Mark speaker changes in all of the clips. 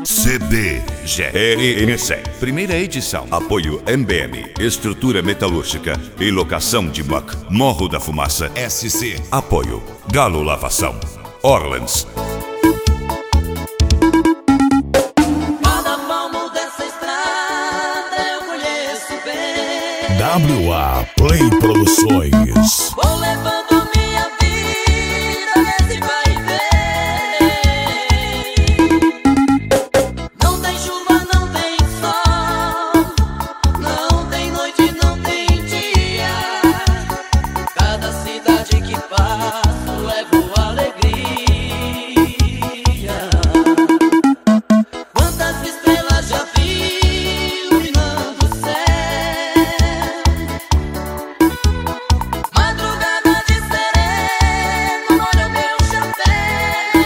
Speaker 1: CBGRN100. Primeira edição. Apoio MBM, Estrutura Metalúrgica e Locação de MUC. Morro da Fumaça. SC. Apoio Galo Lavação. Orleans.
Speaker 2: Cada palmo dessa estrada eu conheço bem.
Speaker 3: WA Play Produções.
Speaker 2: Vou levando minha vida nesse vai e vem. Não tem chuva, não tem sol, não tem noite, não tem dia. Cada cidade que passo levo alegria. Quantas estrelas já vi iluminando o céu. Madrugada de sereno, olha o meu chapéu.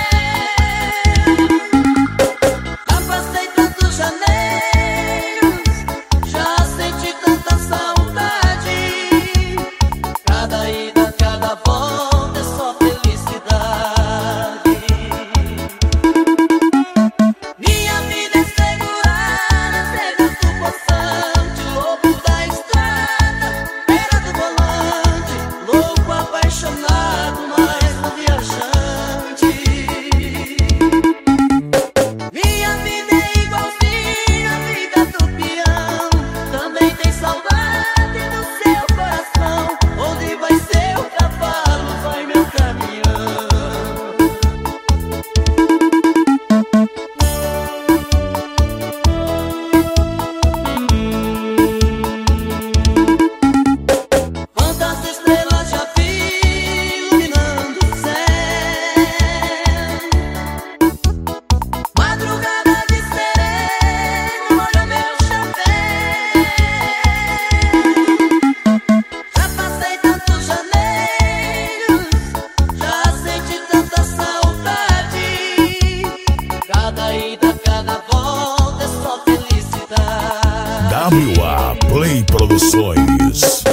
Speaker 2: Já passei tantos janeiros, já senti tanta saudade. Cada ida, cada volta é só felicidade. Minha vida é segurar as regras do poçante, lobo da estrada, beira do volante, louco apaixonado, maestro viajante. Minha vida é igualzinha a vida do peão, também tem saudade no seu coração. Onde vai seu cavalo, vai meu caminhão. Quantas estrelas já vi iluminando o céu. Madrugada de sereno, olha o meu chapéu. Já passei tantos janeiros, já senti tanta saudade. Cada ida, cada volta é só felicidade.
Speaker 3: WA Play Produções.